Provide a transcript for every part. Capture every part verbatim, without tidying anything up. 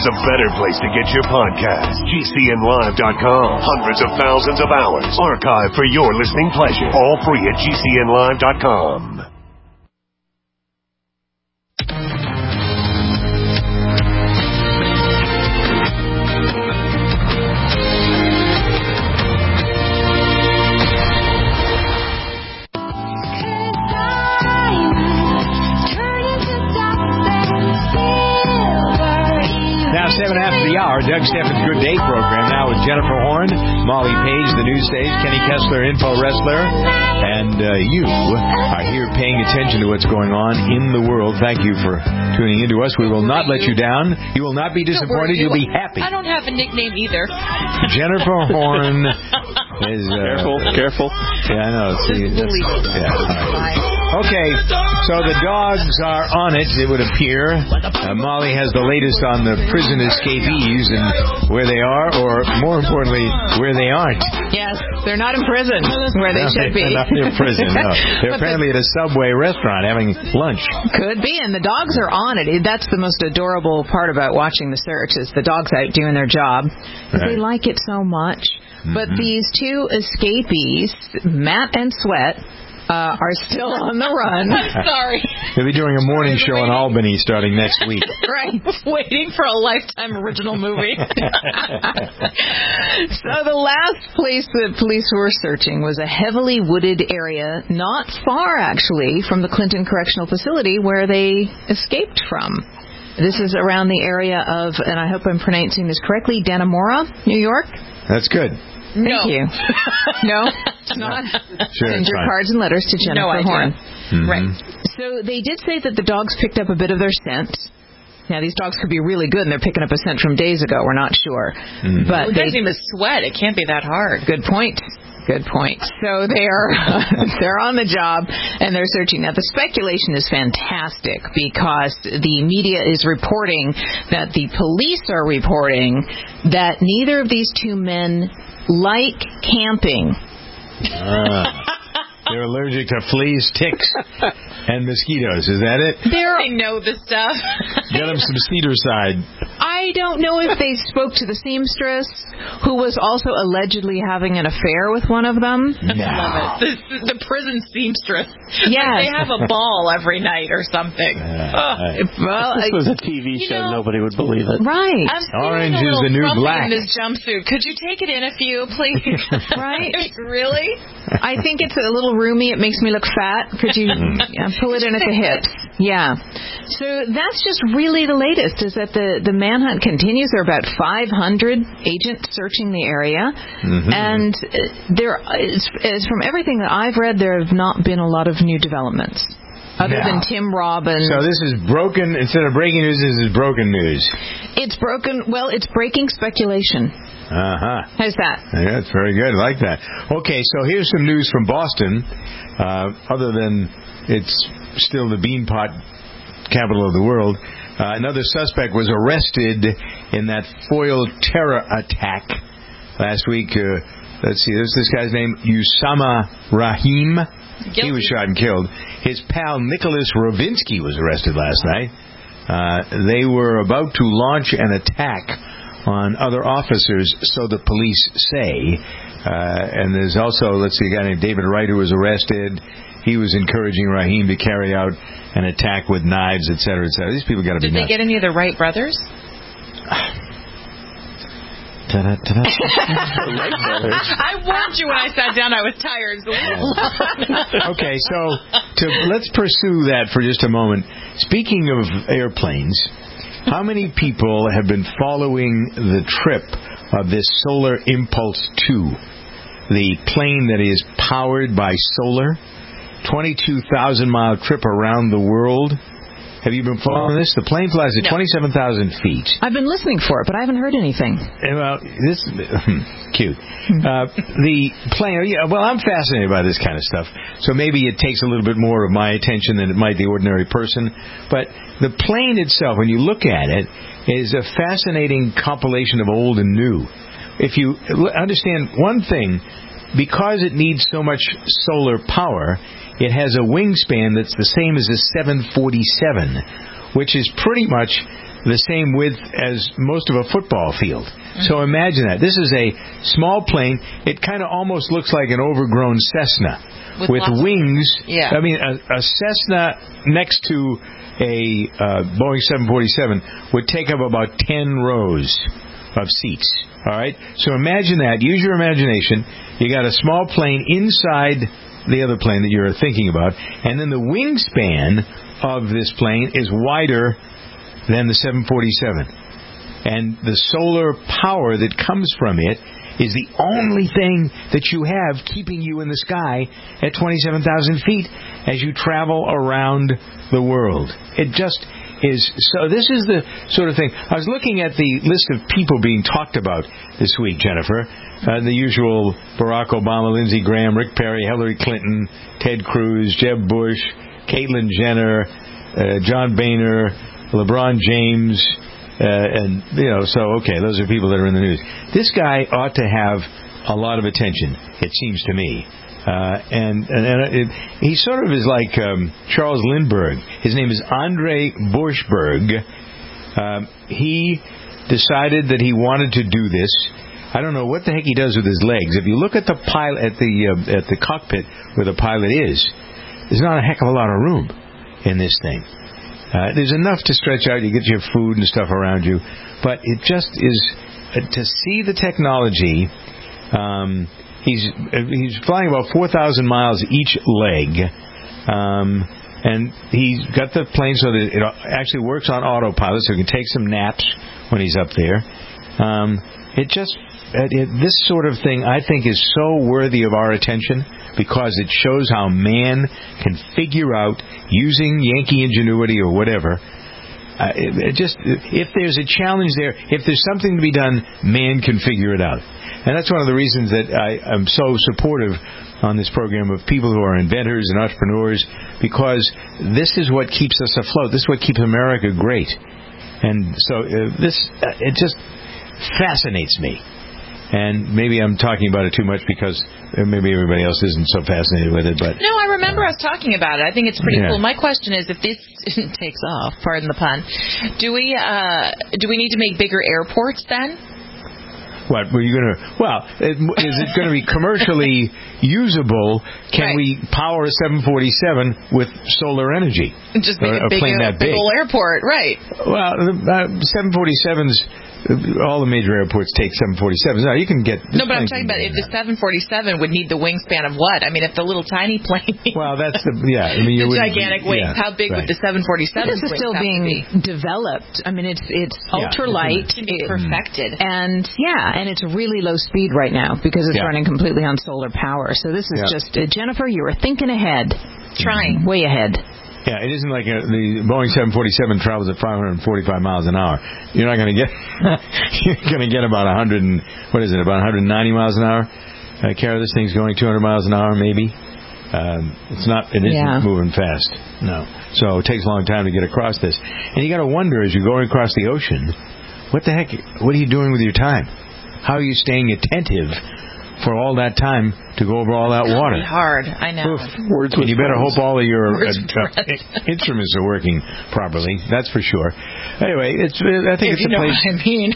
there's a better place to get your podcast. G C N live dot com. Hundreds of thousands of hours archived for your listening pleasure. All free at G C N live dot com. Seven after the hour, Doug Steffens' Good Day program now with Jennifer Horn, Molly Page, the news stage, Kenny Kessler, info wrestler, and uh, you are here paying attention to what's going on in the world. Thank you for tuning in to us. We will not let you down. You will not be disappointed. You'll be happy. I don't have a nickname either. Jennifer Horn is... Uh, careful, careful. Yeah, I know. See, that's, yeah, all right. Okay, so the dogs are on it, it would appear. Uh, Molly has the latest on the prison escapees and where they are, or more importantly, where they aren't. Yes, they're not in prison, where they no, should be. They're not in prison, no. They're apparently the, at a Subway restaurant having lunch. Could be, and the dogs are on it. That's the most adorable part about watching the search, is the dogs out doing their job. Right. They like it so much. Mm-hmm. But these two escapees, Matt and Sweat, Uh, are still on the run. I'm sorry. They'll be doing a morning show in Albany starting next week. Right. Waiting for a Lifetime original movie. So the last place that police were searching was a heavily wooded area not far, actually, from the Clinton Correctional Facility where they escaped from. This is around the area of, and I hope I'm pronouncing this correctly, Dannemora, New York. That's good. Thank no. you. No, it's not. Sure, Send your fine. cards and letters to Jennifer no Horn. Mm-hmm. Right. So they did say that the dogs picked up a bit of their scent. Now, these dogs could be really good, and they're picking up a scent from days ago. We're not sure. Mm-hmm. But well, they name is Sweat. It can't be that hard. Good point. Good point. So they are they're on the job and they're searching. Now the speculation is fantastic because the media is reporting that the police are reporting that neither of these two men like camping. Uh, they're allergic to fleas, ticks, and mosquitoes. Is that it? They're, I know this stuff. Get them some cedar side. I don't know if they spoke to the seamstress, who was also allegedly having an affair with one of them. No. Love it. The, the prison seamstress. Yes. Like they have a ball every night or something. Uh, oh. Well, if this was a T V show, know, nobody would believe it. Right. I'm Orange is the new black. In this jumpsuit. Could you take it in a few, please? Right. Really? I think it's a little roomy. It makes me look fat. Could you yeah, pull it in at the hips? Yeah. So that's just really the latest, is that the, the manhunt continues. There are about five hundred agents searching the area. Mm-hmm. And there, is, is, from everything that I've read, there have not been a lot of new developments. Other yeah. than Tim Robbins. So this is broken, instead of breaking news, this is broken news. It's broken, well, it's breaking speculation. Uh-huh. How's that? Yeah, it's very good. I like that. Okay, so here's some news from Boston. Uh, other than it's still the beanpot capital of the world, uh, another suspect was arrested in that foil terror attack last week. Uh, let's see, there's this guy's name, Usama Rahim. Guilty. He was shot and killed. His pal Nicholas Rovinsky was arrested last night. Uh, they were about to launch an attack on other officers, so the police say. Uh, and there's also, let's see, a guy named David Wright who was arrested. He was encouraging Rahim to carry out an attack with knives, et cetera, et cetera. These people got to be nuts. Did they get any of the Wright brothers? Ta-da, ta-da. I warned you when I sat down. I was tired. Okay, so to, let's pursue that for just a moment. Speaking of airplanes, how many people have been following the trip of this Solar Impulse two, the plane that is powered by solar? twenty-two thousand mile trip around the world. Have you been following this? The plane flies at no. twenty-seven thousand feet. I've been listening for it, but I haven't heard anything. Well, this cute. Uh, the plane. Yeah, well, I'm fascinated by this kind of stuff. So maybe it takes a little bit more of my attention than it might the ordinary person. But the plane itself, when you look at it, is a fascinating compilation of old and new. If you understand one thing, because it needs so much solar power, it has a wingspan that's the same as a seven forty-seven, which is pretty much the same width as most of a football field. Mm-hmm. So imagine that. This is a small plane. It kind of almost looks like an overgrown Cessna with, with wings. Of, yeah. I mean, a, a Cessna next to a uh, Boeing seven forty-seven would take up about ten rows of seats. All right? So imagine that. Use your imagination. You got a small plane inside the other plane that you're thinking about, and then the wingspan of this plane is wider than the seven forty-seven. And the solar power that comes from it is the only thing that you have keeping you in the sky at twenty-seven thousand feet as you travel around the world. It just is. So this is the sort of thing. I was looking at the list of people being talked about this week, Jennifer. Uh, the usual Barack Obama, Lindsey Graham, Rick Perry, Hillary Clinton, Ted Cruz, Jeb Bush, Caitlyn Jenner, uh, John Boehner, LeBron James, uh, and, you know, so, okay, those are people that are in the news. This guy ought to have a lot of attention, it seems to me. Uh, and and, and it, he sort of is like um, Charles Lindbergh. His name is Andre Borschberg. Um, he decided that he wanted to do this. I don't know what the heck he does with his legs. If you look at the pilot at the uh, at the cockpit where the pilot is, there's not a heck of a lot of room in this thing. Uh, there's enough to stretch out. You get your food and stuff around you, but it just is uh, to see the technology. Um, he's uh, he's flying about four thousand miles each leg, um, and he's got the plane so that it actually works on autopilot, so he can take some naps when he's up there. Um, it just uh, it, this sort of thing, I think, is so worthy of our attention, because it shows how man can figure out, using Yankee ingenuity or whatever, uh, it, it just if there's a challenge there, if there's something to be done, man can figure it out. And that's one of the reasons that I am so supportive on this program of people who are inventors and entrepreneurs, because this is what keeps us afloat. This is what keeps America great. And so uh, this, uh, it just fascinates me. And maybe I'm talking about it too much because maybe everybody else isn't so fascinated with it. But no, I remember uh, us talking about it. I think it's pretty yeah. cool. My question is, if this takes off, pardon the pun, do we uh, do we need to make bigger airports then? What were you going to? Well, it, is it going to be commercially usable? Can right. we power a seven forty-seven with solar energy? Just make or, a big, a plane that big. big old airport, right? Well, uh, seven forty-sevens. All the major airports take seven forty-sevens. Now, you can get... No, but I'm talking about if the seven forty-seven would need the wingspan of what? I mean, if the little tiny plane... Well, that's the... Yeah, I mean... You the gigantic wings. Yeah, how big right. would the seven forty-seven This is still being developed. I mean, it's it's yeah, ultralight. It's it, perfected. And, yeah, and it's really low speed right now because it's yeah. running completely on solar power. So this is yeah. just... Uh, Jennifer, you were thinking ahead. Trying. Way ahead. Yeah, it isn't like a, the Boeing seven forty-seven travels at five hundred forty-five miles an hour. You're not going to get you're going to get about one hundred and, what is it, about one hundred ninety miles an hour. Uh, Kara, this thing's going two hundred miles an hour, maybe. Um, it's not. It isn't yeah. moving fast. No. So it takes a long time to get across this. And you got to wonder as you're going across the ocean, what the heck? What are you doing with your time? How are you staying attentive for all that time to go over all that it's water? Hard, I know. Words and you better hope all of your uh, uh, instruments are working properly. That's for sure. Anyway, it's. Uh, I think if it's you a know place. What I mean.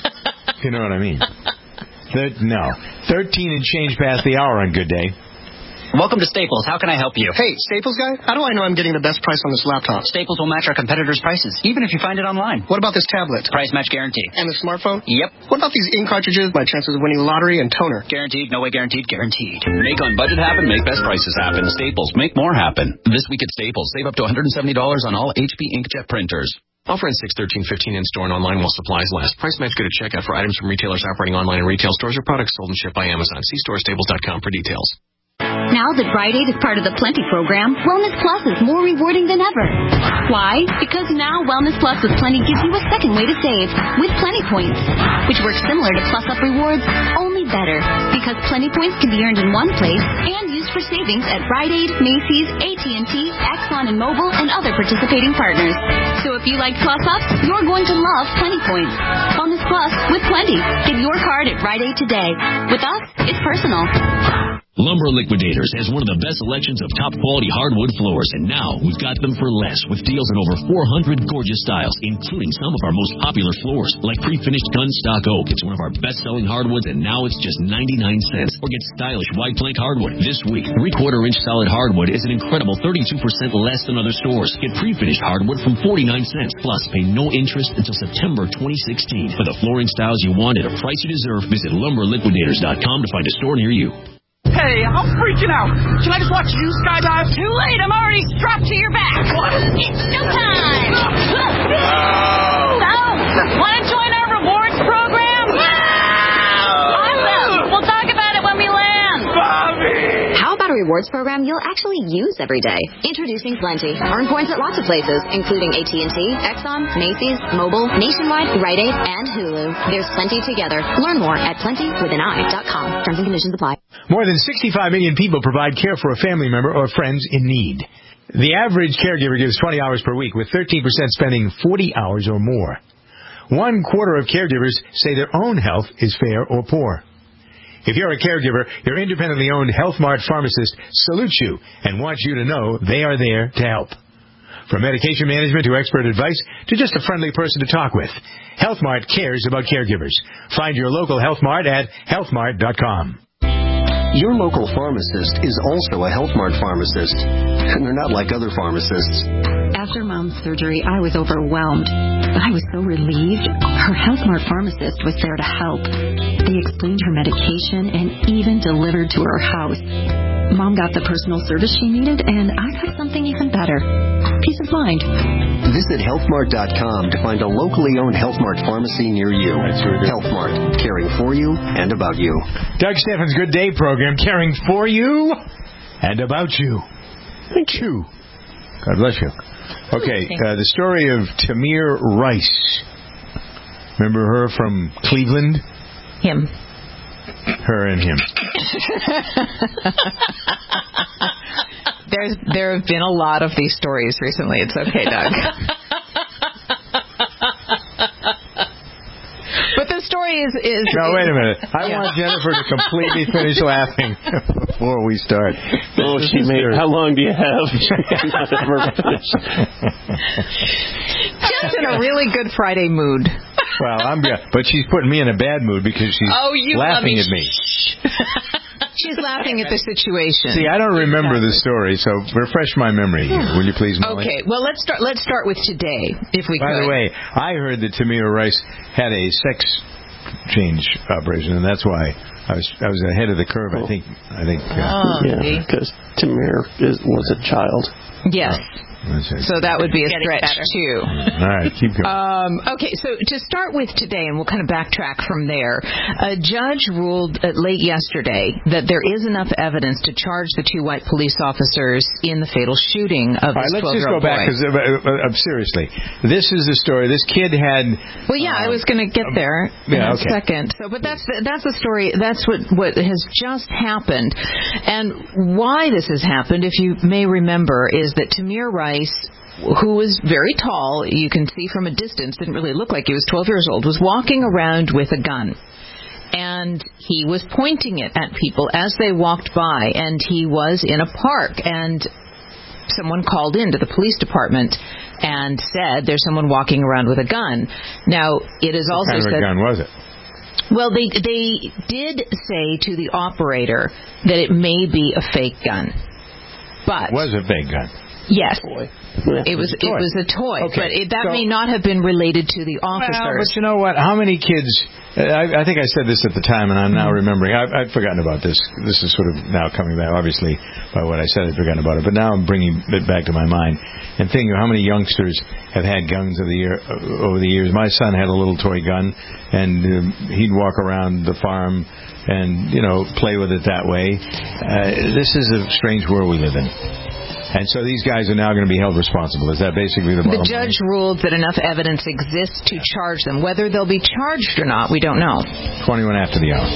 You know what I mean. The, no, thirteen and change past the hour on Good Day. Welcome to Staples. How can I help you? Hey, Staples guy, how do I know I'm getting the best price on this laptop? Staples will match our competitors' prices, even if you find it online. What about this tablet? Price match guaranteed. And the smartphone? Yep. What about these ink cartridges, my chances of winning the lottery, and toner? Guaranteed, no way guaranteed, guaranteed. Make on budget happen, make best prices happen. Staples, make more happen. This week at Staples, save up to one hundred seventy dollars on all H P inkjet printers. Offer in six thirteen fifteen in store and online while supplies last. Price match good at checkout for items from retailers operating online and retail stores or products sold and shipped by Amazon. See store staples dot com for details. Now that Rite Aid is part of the Plenty program, Wellness Plus is more rewarding than ever. Why? Because now Wellness Plus with Plenty gives you a second way to save with Plenty Points, which works similar to Plus Up Rewards, only better. Because Plenty Points can be earned in one place and used for savings at Rite Aid, Macy's, A T and T, Exxon and Mobil, and other participating partners. So if you like Plus Ups, you're going to love Plenty Points. Wellness Plus with Plenty. Get your card at Rite Aid today. With us, it's personal. Lumber Liquidators has one of the best selections of top-quality hardwood floors, and now we've got them for less with deals on over four hundred gorgeous styles, including some of our most popular floors, like pre-finished gun stock oak. It's one of our best-selling hardwoods, and now it's just ninety-nine cents. Or get stylish white plank hardwood. This week, three-quarter inch solid hardwood is an incredible thirty-two percent less than other stores. Get pre-finished hardwood from forty-nine cents, plus pay no interest until September twenty sixteen. For the flooring styles you want at a price you deserve, visit lumber liquidators dot com to find a store near you. Hey, I'm freaking out. Can I just watch you skydive? Too late. I'm already strapped to your back. What? It's showtime. No. So, want to join our rewards program? Awesome. We'll talk about it when we land. Bobby. How about a rewards program you'll actually use every day? Introducing Plenty. Earn points at lots of places, including A T and T, Exxon, Macy's, Mobile, Nationwide, Rite Aid, and Hulu. There's plenty together. Learn more at plenty with an eye dot com. Terms and conditions apply. More than sixty-five million people provide care for a family member or friends in need. The average caregiver gives twenty hours per week, with thirteen percent spending forty hours or more. One quarter of caregivers say their own health is fair or poor. If you're a caregiver, your independently owned Health Mart pharmacist salutes you and wants you to know they are there to help. From medication management to expert advice to just a friendly person to talk with, Health Mart cares about caregivers. Find your local Health Mart at health mart dot com. Your local pharmacist is also a Health Mart pharmacist, and they're not like other pharmacists. After Mom's surgery, I was overwhelmed, but I was so relieved. Her Health Mart pharmacist was there to help. They explained her medication and even delivered to her house. Mom got the personal service she needed, and I got something even better. Peace of mind. Visit health mart dot com to find a locally owned Health Mart pharmacy near you. Health Mart, caring for you and about you. Doug Steffens' Good Day program, caring for you and about you. Thank you. God bless you. Okay, uh, the story of Tamir Rice. Remember her from Cleveland? Him. Her and him. There's there have been a lot of these stories recently. It's okay, Doug. But the story is is. No, wait a minute. I yeah. want Jennifer to completely finish laughing before we start. Oh, she made. How long do you have? Just in a really good Friday mood. Well, I'm good, but she's putting me in a bad mood because she's oh, you laughing me. at me. She's laughing at the situation. See, I don't remember the story, so refresh my memory here, will you please, Molly? Okay, well, let's start Let's start with today, if we By could. the way, I heard that Tamir Rice had a sex change operation, and that's why I was I was ahead of the curve, I think. I think. Uh, oh, yeah, because Tamir is, was a child. Yes. So that would be a stretch, too. All right, keep going. Um, okay, so to start with today, and we'll kind of backtrack from there, a judge ruled uh, late yesterday that there is enough evidence to charge the two white police officers in the fatal shooting of this twelve-year-old boy. All right, let's just go back, because uh, uh, seriously, this is the story. This kid had... Well, yeah, um, I was going to get there in yeah, a okay. second. So, but that's that's the story. That's what, what has just happened. And why this has happened, if you may remember, is that Tamir Rice, who was very tall, you can see from a distance, didn't really look like he was twelve years old, was walking around with a gun. And he was pointing it at people as they walked by, and he was in a park, and someone called into the police department and said, there's someone walking around with a gun. Now, it is also said... What kind of a gun was it? Well, they they did say to the operator that it may be a fake gun. But it was a fake gun. Yes. Boy. It was it was a toy, okay. but it, that so, may not have been related to the officers. Well, but you know what? How many kids... I, I think I said this at the time, and I'm now remembering. I've, I've forgotten about this. This is sort of now coming back, obviously, by what I said. I'd forgotten about it. But now I'm bringing it back to my mind and thinking of how many youngsters have had guns over the, year, over the years. My son had a little toy gun, and um, he'd walk around the farm and, you know, play with it that way. Uh, this is a strange world we live in. And so these guys are now going to be held responsible. Is that basically the bottom line? The judge ruled that enough evidence exists to charge them. Whether they'll be charged or not, we don't know. twenty-one after the hour.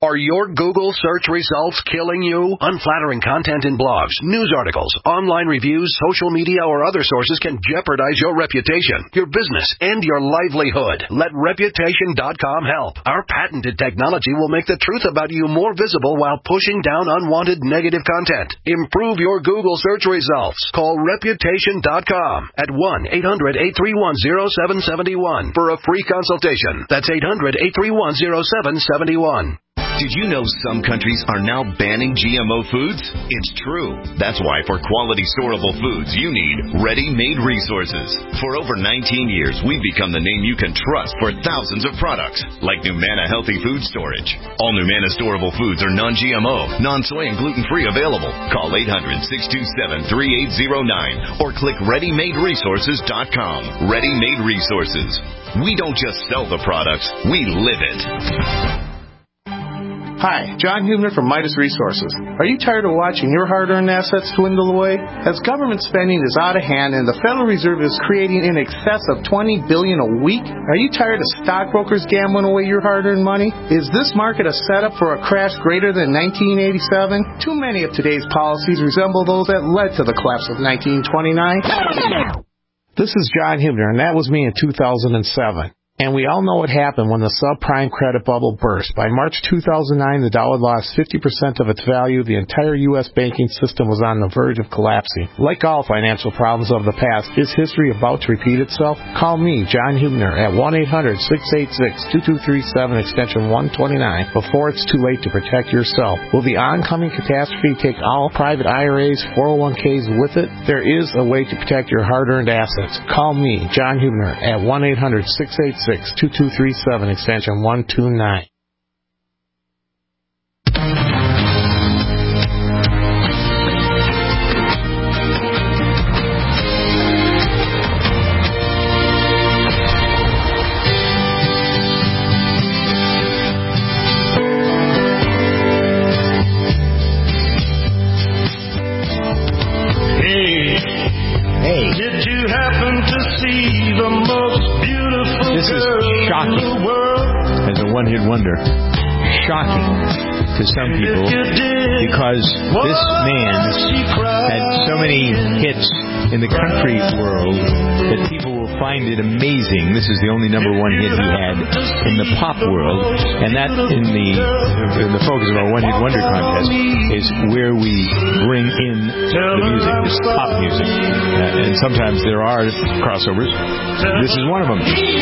Are your Google search results killing you? Unflattering content in blogs, news articles, online reviews, social media, or other sources can jeopardize your reputation, your business, and your livelihood. Let Reputation dot com help. Our patented technology will make the truth about you more visible while pushing down unwanted negative content. Improve your Google search results. Call Reputation dot com at one eight hundred eight three one zero seven seven one for a free consultation. That's eight hundred eight three one zero seven seven one. Did you know some countries are now banning G M O foods? It's true. That's why for quality storable foods, you need Ready-Made Resources. For over nineteen years, we've become the name you can trust for thousands of products, like Numana Healthy Food Storage. All Numana storable foods are non-G M O, non-soy, and gluten-free available. Call eight hundred six two seven three eight zero nine or click ready made resources dot com. Ready-Made Resources. We don't just sell the products, we live it. Hi, John Hubner from Midas Resources. Are you tired of watching your hard-earned assets dwindle away? As government spending is out of hand and the Federal Reserve is creating in excess of twenty billion dollars a week, are you tired of stockbrokers gambling away your hard-earned money? Is this market a setup for a crash greater than nineteen eighty-seven? Too many of today's policies resemble those that led to the collapse of nineteen twenty-nine. This is John Hubner, and that was me in two thousand seven. And we all know what happened when the subprime credit bubble burst. By March two thousand nine, the dollar lost fifty percent of its value. The entire U S banking system was on the verge of collapsing. Like all financial problems of the past, is history about to repeat itself? Call me, John Hubner, at one eight hundred six eight six two two three seven, extension one twenty-nine, before it's too late to protect yourself. Will the oncoming catastrophe take all private I R As, four oh one k's with it? There is a way to protect your hard-earned assets. Call me, John Hubner, at one eight hundred six eight six two two three seven, extension one two nine. One-hit wonder. Shocking to some people because this man had so many hits in the country world that people will find it amazing. This is the only number one hit he had in the pop world, and that in the in the focus of our one-hit wonder contest is where we bring in the music, this pop music. Uh, and sometimes there are crossovers. This is one of them.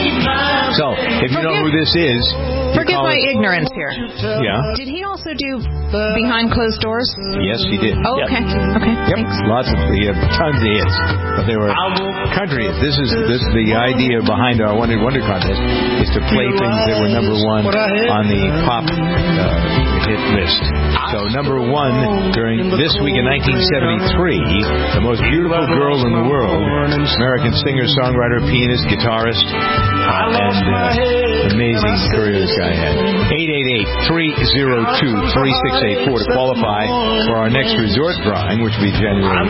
So, if you know who this is, forgive my it, ignorance here. Yeah. Did he also do Behind Closed Doors? Yes, he did. Oh, yep. okay. Okay. Yep. Thanks. Lots of he had tons of hits, but they were country hits. This is this the idea behind our One Hit Wonder contest is to play things that were number one on the pop uh, hit list. So number one during this week in nineteen seventy-three, the most beautiful girl in the world, American singer, songwriter, pianist, guitarist, uh, and uh, amazing career this guy had. eight eight eight, three oh two, three six eight four to qualify for our next resort drawing, which will be January,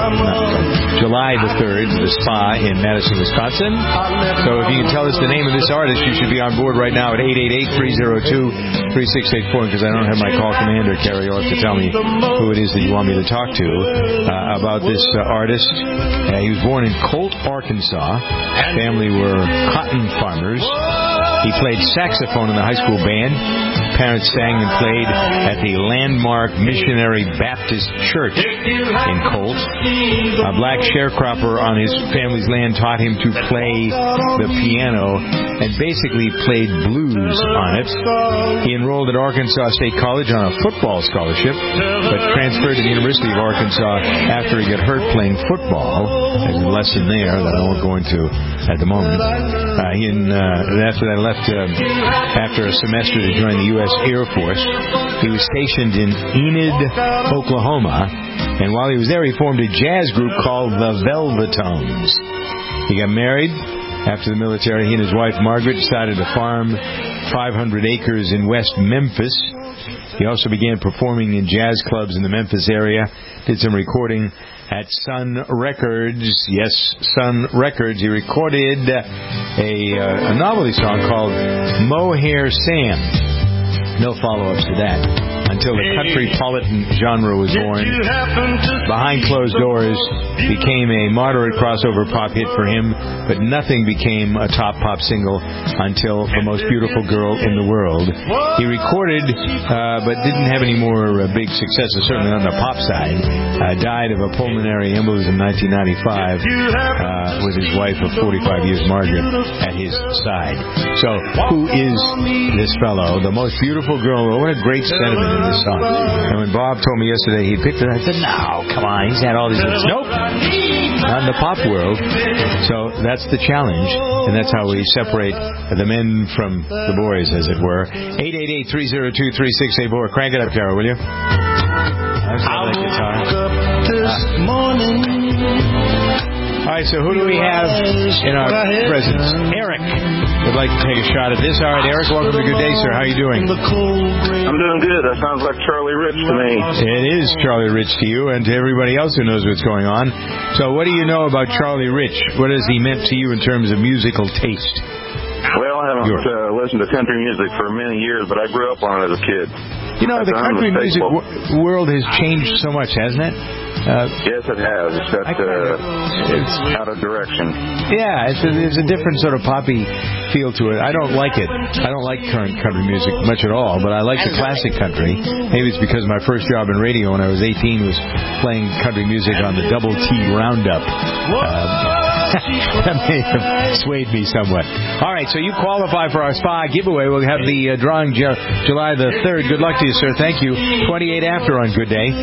no, July the third, the spa in Madison, Wisconsin. So if you can tell us the name of this artist, you should be on board right now at eight eight eight, three oh two, three six eight four, because I don't have my call commander, Carrie Orth, to tell me who it is that you want me to talk to uh, about this uh, artist. Uh, he was born in Colt, Arkansas. Family were cotton farmers. He played saxophone in the high school band. Parents sang and played at the Landmark Missionary Baptist Church in Colt. A black sharecropper on his family's land taught him to play the piano and basically played blues on it. He enrolled at Arkansas State College on a football scholarship, but transferred to the University of Arkansas after he got hurt playing football. There's a lesson there that I won't go into at the moment. Uh, he and, uh, after that, left uh, after a semester to join the U S Air Force. He was stationed in Enid, Oklahoma, and while he was there, he formed a jazz group called the Velvetones. He got married. After the military, he and his wife, Margaret, decided to farm five hundred acres in West Memphis. He also began performing in jazz clubs in the Memphis area, did some recording at Sun Records. Yes, Sun Records. He recorded a, uh, a novelty song called Mohair Sam. no follow-ups to that. Until the country-politan genre was born, Behind Closed Doors became a moderate crossover pop hit for him, but nothing became a top pop single until The Most Beautiful Girl in the World. He recorded, uh, but didn't have any more uh, big successes, certainly on the pop side. Uh, died of a pulmonary embolism in nineteen ninety-five uh, with his wife of forty-five years, Margaret, at his side. So, who is this fellow? The Most Beautiful Girl. What a great sentiment in this song. And when Bob told me yesterday he picked it, I said, no, come on, he's had all these hits. Nope, not in the pop world. So that's the challenge, and that's how we separate the men from the boys, as it were. eight eight eight, three oh two, three six eight four. Crank it up, Carol, will you? That's that guitar. Uh, all right, so who do we have in our presence? Eric would like to take a shot at this. All right, Eric, welcome to Good Day, sir. How are you doing? I'm doing good. That sounds like Charlie Rich to me. It is Charlie Rich to you and to everybody else who knows what's going on. So what do you know about Charlie Rich? What has he meant to you in terms of musical taste? Well, I haven't uh, listened to country music for many years, but I grew up on it as a kid. You know, the country music w- world has changed so much, hasn't it? Uh, yes, it has. It's got uh, it's out of direction. Yeah, it's a, it's a different sort of poppy feel to it. I don't like it. I don't like current country music much at all, but I like the classic country. Maybe it's because my first job in radio when I was eighteen was playing country music on the Double T Roundup. Um, that may have swayed me somewhat. All right, so you qualify for our spa giveaway. We'll have the uh, drawing Ju- July the third. Good luck to you, sir. Thank you. twenty-eight after on Good Day.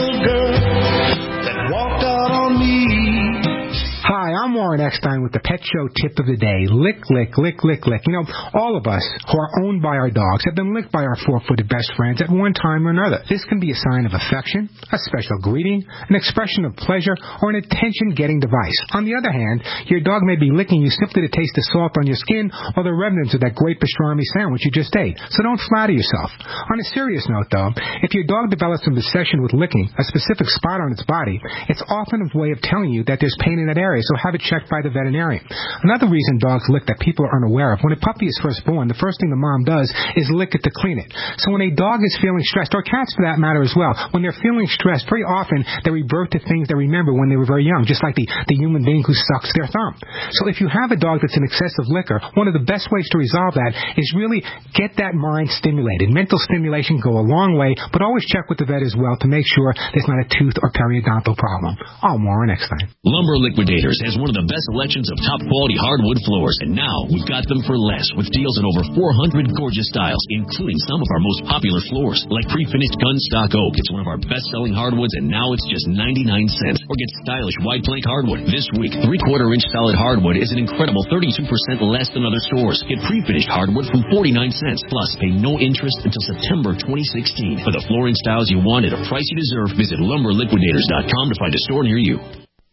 Hi, I'm Warren Eckstein with the Pet Show Tip of the Day. Lick, lick, lick, lick, lick. You know, all of us who are owned by our dogs have been licked by our four-footed best friends at one time or another. This can be a sign of affection, a special greeting, an expression of pleasure, or an attention-getting device. On the other hand, your dog may be licking you simply to taste the salt on your skin or the remnants of that great pastrami sandwich you just ate. So don't flatter yourself. On a serious note, though, if your dog develops an obsession with licking a specific spot on its body, it's often a way of telling you that there's pain in that area, so have it checked by the veterinarian. Another reason dogs lick that people are unaware of, when a puppy is first born, the first thing the mom does is lick it to clean it. So when a dog is feeling stressed, or cats for that matter as well, when they're feeling stressed, very often they revert to things they remember when they were very young, just like the, the human being who sucks their thumb. So if you have a dog that's an excessive licker, one of the best ways to resolve that is really get that mind stimulated. Mental stimulation go a long way, but always check with the vet as well to make sure there's not a tooth or periodontal problem. I'm Warren Eckstein. Lumber Liquidators has one of the best selections of top-quality hardwood floors, and now we've got them for less with deals on over four hundred gorgeous styles, including some of our most popular floors, like pre-finished gunstock oak. It's one of our best-selling hardwoods, and now it's just ninety-nine cents. Or get stylish white plank hardwood. This week, three-quarter inch solid hardwood is an incredible thirty-two percent less than other stores. Get pre-finished hardwood from forty-nine cents, plus pay no interest until September twenty sixteen. For the flooring styles you want at a price you deserve, visit lumber liquidators dot com to find a store near you.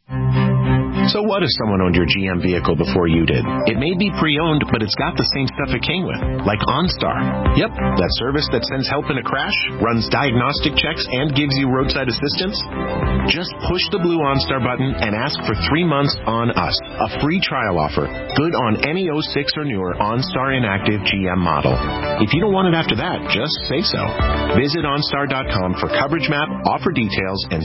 So what if someone owned your G M vehicle before you did? It may be pre-owned, but it's got the same stuff it came with, like OnStar. Yep, that service that sends help in a crash, runs diagnostic checks, and gives you roadside assistance. Just push the blue OnStar button and ask for three months on us, a free trial offer, good on any oh six or newer OnStar inactive G M model. If you don't want it after that, just say so. Visit OnStar dot com for coverage map, offer details, and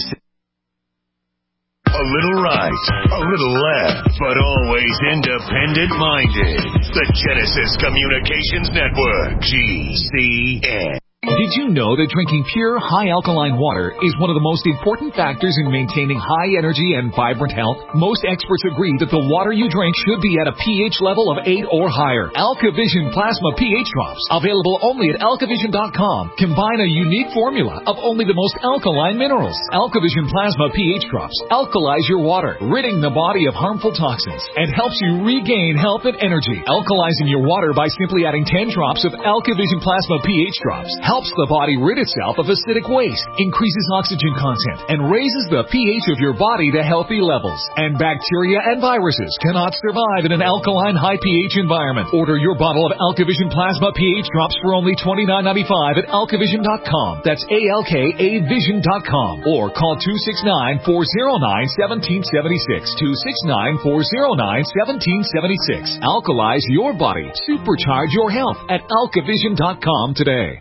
a little right, a little left, but always independent-minded. The Genesis Communications Network, G C N. Did you know that drinking pure, high-alkaline water is one of the most important factors in maintaining high energy and vibrant health? Most experts agree that the water you drink should be at a pH level of eight or higher. AlkaVision Plasma pH Drops, available only at alkavision dot com, combine a unique formula of only the most alkaline minerals. AlkaVision Plasma pH Drops alkalize your water, ridding the body of harmful toxins, and helps you regain health and energy. Alkalizing your water by simply adding ten drops of AlkaVision Plasma pH Drops helps the body rid itself of acidic waste, increases oxygen content, and raises the pH of your body to healthy levels. And bacteria and viruses cannot survive in an alkaline high pH environment. Order your bottle of AlkaVision Plasma pH Drops for only twenty-nine ninety-five at alkavision dot com. That's A L K A vision dot com. Or call two six nine, four oh nine, one seven seven six. two six nine, four oh nine, one seven seven six. Alkalize your body. Supercharge your health at alkavision dot com today.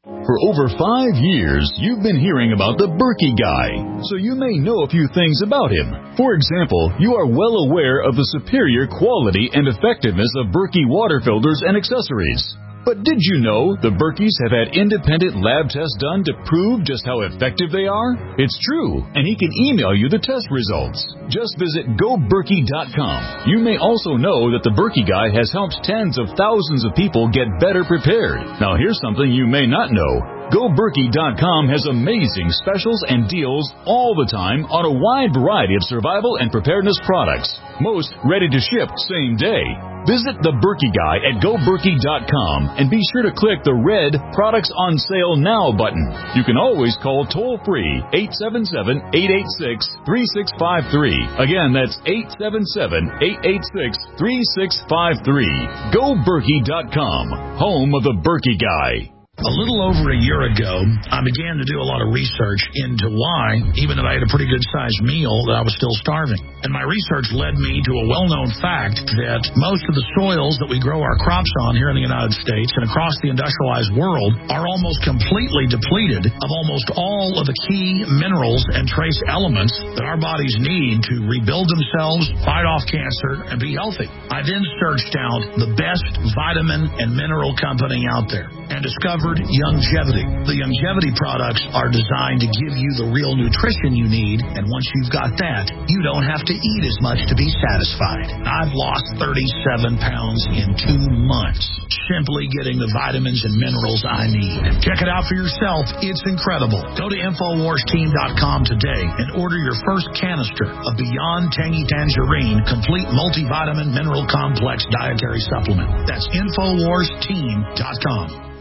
For over five years, you've been hearing about the Berkey Guy, so you may know a few things about him. For example, you are well aware of the superior quality and effectiveness of Berkey water filters and accessories. But did you know the Berkeys have had independent lab tests done to prove just how effective they are? It's true, and he can email you the test results. Just visit go berkey dot com. You may also know that the Berkey Guy has helped tens of thousands of people get better prepared. Now here's something you may not know. go berkey dot com has amazing specials and deals all the time on a wide variety of survival and preparedness products. Most ready to ship same day. Visit the Berkey Guy at go berkey dot com and be sure to click the red Products on Sale Now button. You can always call toll-free eight seven seven, eight eight six, three six five three. Again, that's eight seven seven, eight eight six, three six five three. go berkey dot com, home of the Berkey Guy. A little over a year ago, I began to do a lot of research into why, even though I had a pretty good-sized meal, that I was still starving. And my research led me to a well-known fact that most of the soils that we grow our crops on here in the United States and across the industrialized world are almost completely depleted of almost all of the key minerals and trace elements that our bodies need to rebuild themselves, fight off cancer, and be healthy. I then searched out the best vitamin and mineral company out there and discovered Youngevity. The Youngevity products are designed to give you the real nutrition you need, and once you've got that, you don't have to eat as much to be satisfied. I've lost thirty-seven pounds in two months, simply getting the vitamins and minerals I need. Check it out for yourself. It's incredible. Go to infowars team dot com today and order your first canister of Beyond Tangy Tangerine Complete Multivitamin Mineral Complex Dietary Supplement. That's infowars team dot com.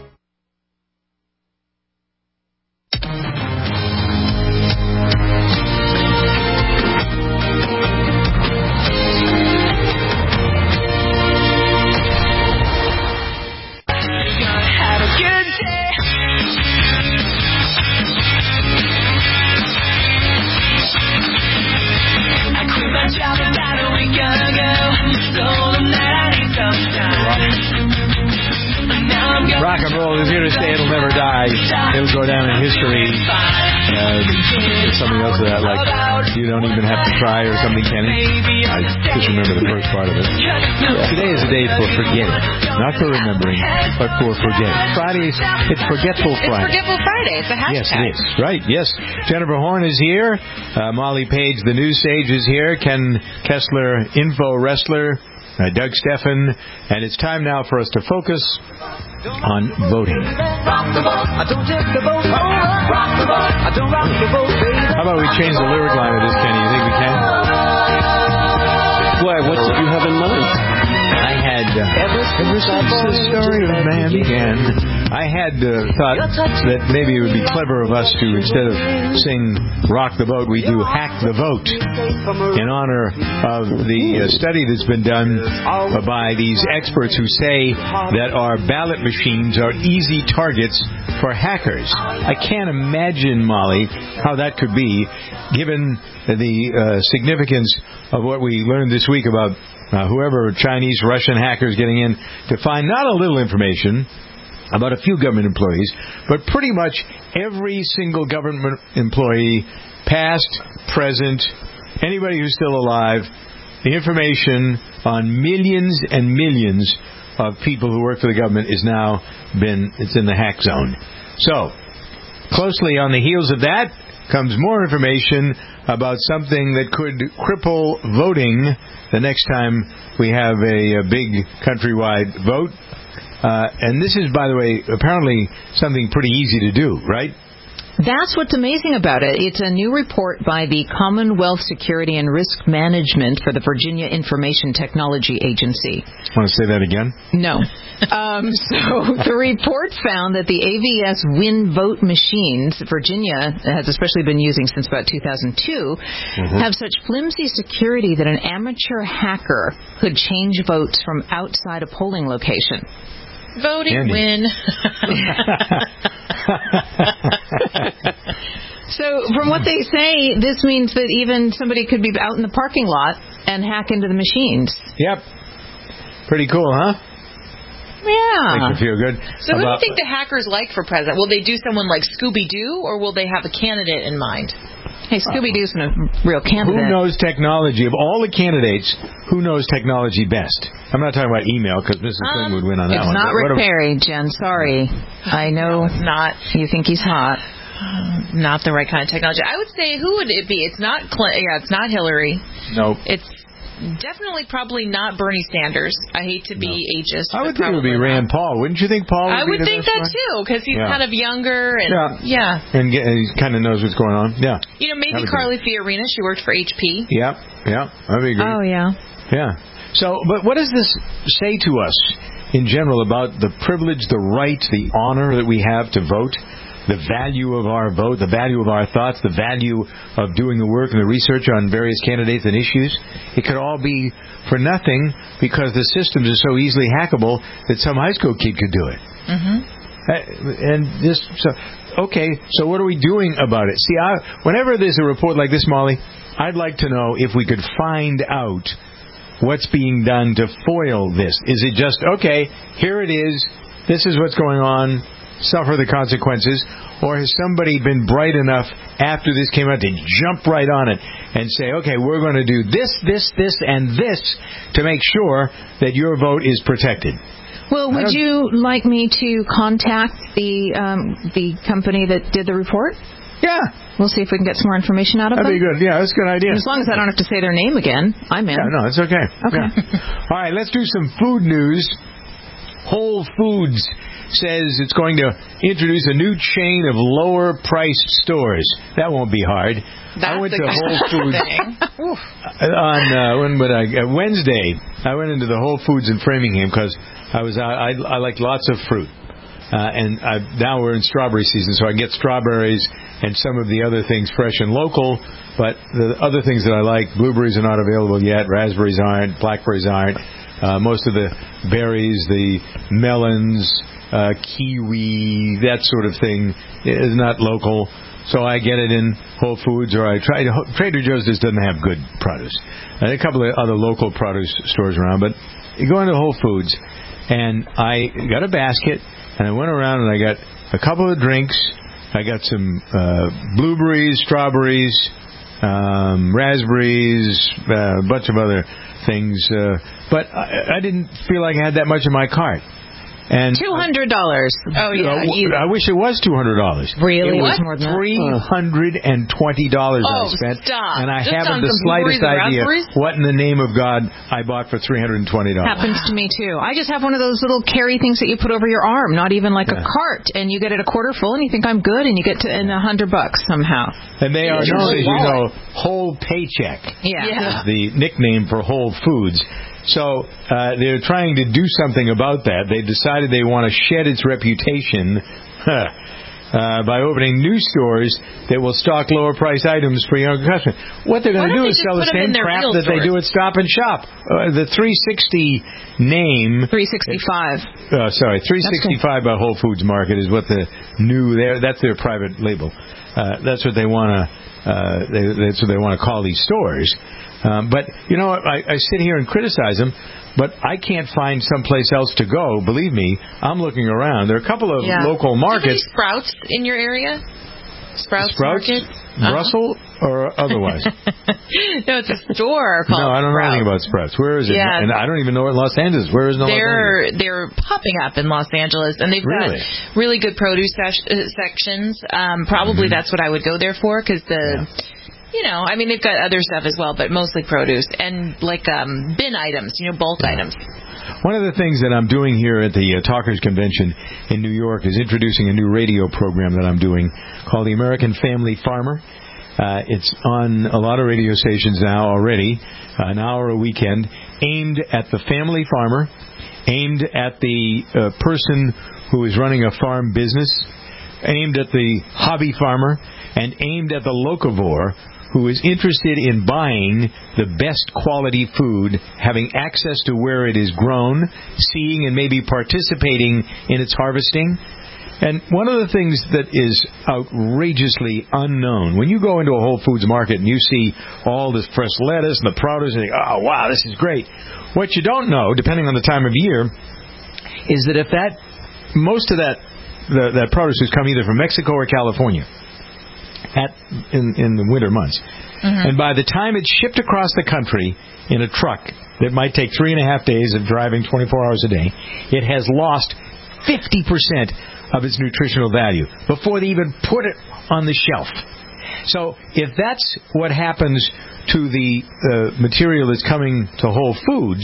Rock and roll is here to stay. It'll never die. It'll go down in history. Uh, something else of that, like you don't even have to try or something, Kenny. I just remember the first part of it. Today is a day for forgetting. Not for remembering, but for forgetting. Friday, it's Forgetful Friday. It's Forgetful Friday. It's a hashtag. Yes, it is. Right, yes. Jennifer Horn is here. Uh, Molly Page, the news sage, is here. Ken Kessler, info wrestler. Uh, Doug Steffen. And it's time now for us to focus on voting. How about we change the lyric line of this, Kenny? You think we can? Why? What did you have in mind? I had uh, ever since the story of man began, I had uh, thought that maybe it would be clever of us to, instead of sing "Rock the Boat," we do "Hack the Vote" in honor of the uh, study that's been done uh, by these experts who say that our ballot machines are easy targets for hackers. I can't imagine, Molly, how that could be, given the uh, significance of what we learned this week about uh, whoever Chinese, Russian hackers getting in to find not a little information about a few government employees, but pretty much every single government employee, past, present, anybody who's still alive, the information on millions and millions of people who work for the government is now been, it's in the hack zone. So, closely on the heels of that comes more information about something that could cripple voting the next time we have a, a big countrywide vote. Uh, and this is, by the way, apparently something pretty easy to do, right? That's what's amazing about it. It's a new report by the Commonwealth Security and Risk Management for the Virginia Information Technology Agency. Want to say that again? No. um, so the report found that the A V S Win Vote machines Virginia has especially been using since about two thousand two mm-hmm. have such flimsy security that an amateur hacker could change votes from outside a polling location. Voting Andy. win. So from what they say, this means that even somebody could be out in the parking lot and hack into the machines. Yep. Pretty cool, huh? Yeah. Makes you feel good. So who do you about, think the hackers like for president? Will they do someone like Scooby-Doo, or will they have a candidate in mind? Hey, Scooby-Doo's a real candidate. Who knows technology? Of all the candidates, who knows technology best? I'm not talking about email, because Missus Um, Flynn would win on that It's one. not But Rick what Perry, Jen. Sorry. I know No, it's not. you think he's hot. Not the right kind of technology. I would say, who would it be? It's not Clinton. Yeah, it's not Hillary. Nope. It's definitely probably not Bernie Sanders. I hate to be ageist. I would but think it would be probably Rand Paul. Wouldn't you think Paul would I be would the think best that one? too, because he's Yeah. kind of younger and Yeah. yeah. And, get, and he kind of knows what's going on. Yeah. You know, That maybe would be- Carly Fiorina. She worked for H P. Yep. Yep. That'd be great. Oh, yeah. Yeah. So, but what does this say to us in general about the privilege, the right, the honor that we have to vote? The value of our vote, the value of our thoughts, the value of doing the work and the research on various candidates and issues. It could all be for nothing because the systems are so easily hackable that some high school kid could do it. Mm-hmm. And just so, okay, so what are we doing about it? See, I, whenever there's a report like this, Molly, I'd like to know if we could find out what's being done to foil this. Is it just, okay, here it is, this is what's going on, suffer the consequences, or has somebody been bright enough after this came out to jump right on it and say, okay, we're going to do this, this, this, and this to make sure that your vote is protected? Well, would you like me to contact the um, the company that did the report? Yeah. We'll see if we can get some more information out of That'd them. be good. Yeah, that's a good idea. As long as I don't have to say their name again, I'm in. Yeah, no, it's okay. Okay. Yeah. All right, let's do some food news. Whole Foods says it's going to introduce a new chain of lower-priced stores. That won't be hard. That's I went a to good Whole Foods thing. on uh, when would I? Uh, Wednesday. I went into the Whole Foods in Framingham because I was out. I, I like lots of fruit, uh, and I, now we're in strawberry season, so I get strawberries and some of the other things fresh and local. But the other things that I like, blueberries are not available yet. Raspberries aren't. Blackberries aren't. Uh, most of the berries, the melons, uh, kiwi, that sort of thing is not local. So I get it in Whole Foods, or I try to. Trader Joe's just doesn't have good produce. And a couple of other local produce stores around, but you go into Whole Foods, and I got a basket, and I went around and I got a couple of drinks. I got some uh, blueberries, strawberries, um, raspberries, uh, a bunch of other things, uh, but I, I didn't feel like I had that much in my cart. And Two hundred dollars. Oh yeah. Uh, I wish it was two hundred dollars. Really? It was What? More than that? three hundred and twenty dollars Oh, I spent, stop. and I Just haven't on the some slightest blueberries and idea raspberries? what in the name of God I bought for three hundred and twenty dollars. Happens to me too. I just have one of those little carry things that you put over your arm, not even like Yeah. a cart, and you get it a quarter full, and you think I'm good, and you get to in a hundred bucks somehow. And they are It's known, as just you a know, wallet. Whole Paycheck. Yeah. Yeah. Is the nickname for Whole Foods. So uh, they're trying to do something about that. They decided they want to shed its reputation uh, by opening new stores that will stock lower-priced items for younger customers. What they're going to do Why don't is they sell the just put 'em same in their crap real that they stores? do at Stop and Shop. Uh, the three sixty name... three sixty-five. Uh, sorry, three sixty-five by Whole Foods Market is what the new... That's their private label. Uh, that's what they want to... Uh, they, that's what they want to call these stores. Um, but, you know, I, I sit here and criticize them, but I can't find someplace else to go. Believe me, I'm looking around. There are a couple of Yeah. local Do you have markets. any Sprouts in your area? Sprouts, Sprouts? Market? Brussels or otherwise? No, it's a store called No, I don't know Sprouts. anything about Sprouts. Where is it? Yeah. And I don't even know it in Los Angeles. Where is it in Los Angeles? They're they're popping up in Los Angeles, and they've Really? got really good produce sesh- uh, sections. Um, probably Mm-hmm. that's what I would go there for, because the, you know, I mean they've got other stuff as well, but mostly produce and like um, bin items, you know, bulk items. One of the things that I'm doing here at the uh, Talkers Convention in New York is introducing a new radio program that I'm doing called The American Family Farmer. Uh, it's on a lot of radio stations now already, uh, an hour a weekend, aimed at the family farmer, aimed at the uh, person who is running a farm business, aimed at the hobby farmer, and aimed at the locavore who is interested in buying the best quality food, having access to where it is grown, seeing and maybe participating in its harvesting. And one of the things that is outrageously unknown, when you go into a Whole Foods market and you see all this fresh lettuce and the produce, and you think, oh, wow, this is great. What you don't know, depending on the time of year, is that if that, most of that, the, that produce has come either from Mexico or California at in, in the winter months. Mm-hmm. And by the time it's shipped across the country in a truck that might take three and a half days of driving twenty-four hours a day, it has lost fifty percent of its nutritional value before they even put it on the shelf. So if that's what happens to the uh, material that's coming to Whole Foods,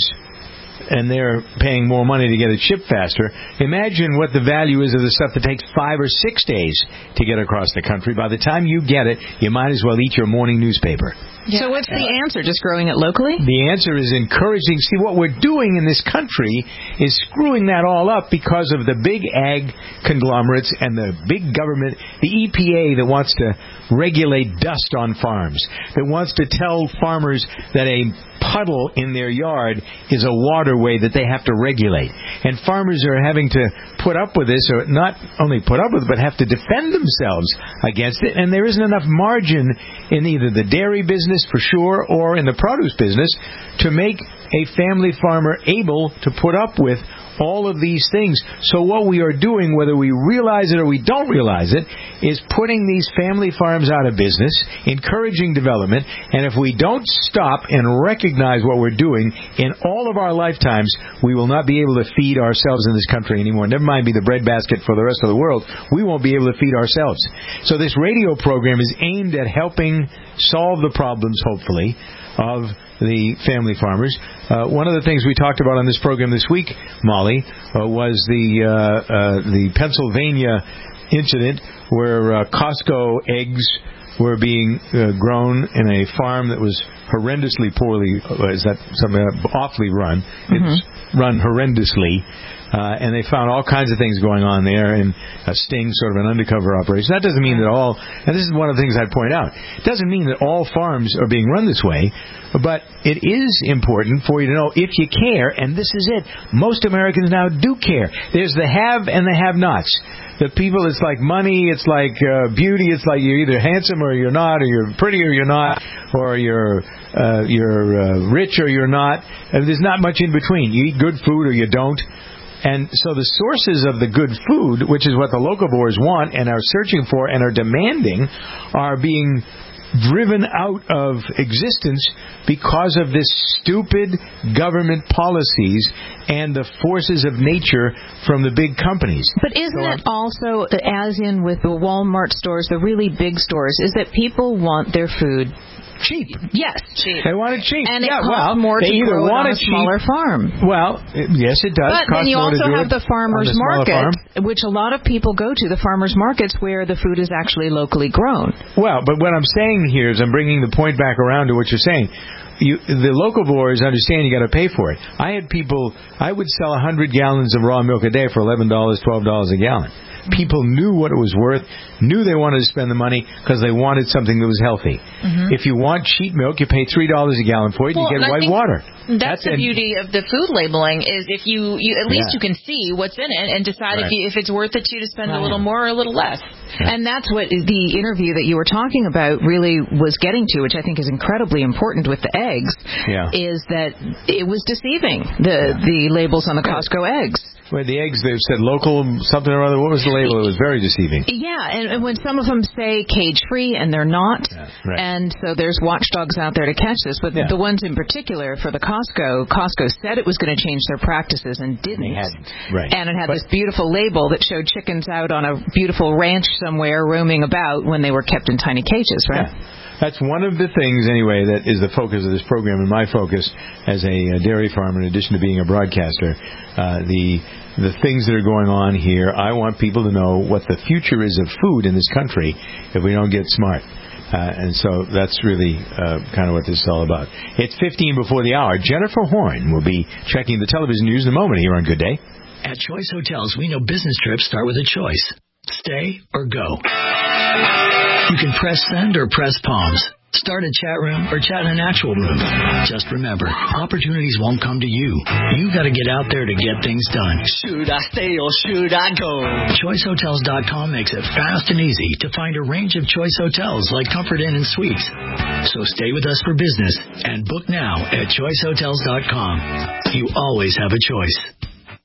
and they're paying more money to get it shipped faster, imagine what the value is of the stuff that takes five or six days to get across the country. By the time you get it, you might as well eat your morning newspaper. Yeah. So what's the answer? Just growing it locally? The answer is encouraging. See, what we're doing in this country is screwing that all up because of the big ag conglomerates and the big government, the E P A that wants to regulate dust on farms, that wants to tell farmers that a puddle in their yard is a waterway that they have to regulate. And farmers are having to put up with this, or not only put up with it, but have to defend themselves against it. And there isn't enough margin in either the dairy business, for sure, or in the produce business to make a family farmer able to put up with all of these things. So what we are doing, whether we realize it or we don't realize it, is putting these family farms out of business, encouraging development, and if we don't stop and recognize what we're doing in all of our lifetimes, we will not be able to feed ourselves in this country anymore. Never mind be the breadbasket for the rest of the world. We won't be able to feed ourselves. So this radio program is aimed at helping solve the problems, hopefully, of the family farmers. Uh, one of the things we talked about on this program this week, Molly, uh, was the uh, uh, the Pennsylvania incident where uh, Costco eggs were being uh, grown in a farm that was horrendously poorly, uh, is that something uh, awfully run? Mm-hmm. It's run horrendously. Uh, and they found all kinds of things going on there in a sting, sort of an undercover operation. That doesn't mean that all, and this is one of the things I'd point out, it doesn't mean that all farms are being run this way, but it is important for you to know if you care, and this is it. Most Americans now do care. There's the have and the have-nots. The people, it's like money, it's like uh, beauty, it's like you're either handsome or you're not, or you're pretty or you're not, or you're uh, you're uh, rich or you're not. And there's not much in between. You eat good food or you don't. And so the sources of the good food, which is what the locavores want and are searching for and are demanding, are being driven out of existence because of this stupid government policies and the forces of nature from the big companies. But isn't so, it also, as in with the Walmart stores, the really big stores, is that people want their food cheap? Yes, cheap. They want it cheap. And it yeah, costs well, more to either grow want it on a cheap, smaller farm. Well, it, yes, it does. But cost then you more also to do have it the farmers the market, farm. which a lot of people go to, the farmers markets where the food is actually locally grown. Well, but what I'm saying here is I'm bringing the point back around to what you're saying. You, the locavores understand you got to pay for it. I had people, I would sell one hundred gallons of raw milk a day for eleven dollars, twelve dollars a gallon. People knew what it was worth, knew they wanted to spend the money because they wanted something that was healthy. Mm-hmm. If you want cheap milk, you pay three dollars a gallon for it, well, and you get white water. That's, that's the and, beauty of the food labeling is if you, you at least yeah. you can see what's in it and decide right. if, you, if it's worth it to you to spend right. a little more or a little less. Yeah. And that's what the interview that you were talking about really was getting to, which I think is incredibly important with the eggs, yeah. is that it was deceiving, the, yeah. the labels on the Costco eggs. Well, the eggs, they've said local something or other. What was the label? It was very deceiving. Yeah, and, and when some of them say cage-free and they're not, yeah, right. and so there's watchdogs out there to catch this. But yeah. the ones in particular for the Costco, Costco said it was going to change their practices and didn't. They hadn't. Right. And it had but, this beautiful label that showed chickens out on a beautiful ranch somewhere roaming about when they were kept in tiny cages, right? Yeah. That's one of the things, anyway, that is the focus of this program, and my focus as a, a dairy farmer, in addition to being a broadcaster. Uh, the the things that are going on here, I want people to know what the future is of food in this country if we don't get smart. Uh, and so that's really uh, kind of what this is all about. It's fifteen before the hour. Jennifer Horn will be checking the television news in a moment here on Good Day. At Choice Hotels, we know business trips start with a choice. Stay or go. You can press send or press palms. Start a chat room or chat in an actual room. Just remember, opportunities won't come to you. You got to get out there to get things done. Should I stay or should I go? Choice Hotels dot com makes it fast and easy to find a range of Choice Hotels like Comfort Inn and Suites. So stay with us for business and book now at Choice Hotels dot com. You always have a choice. Welcome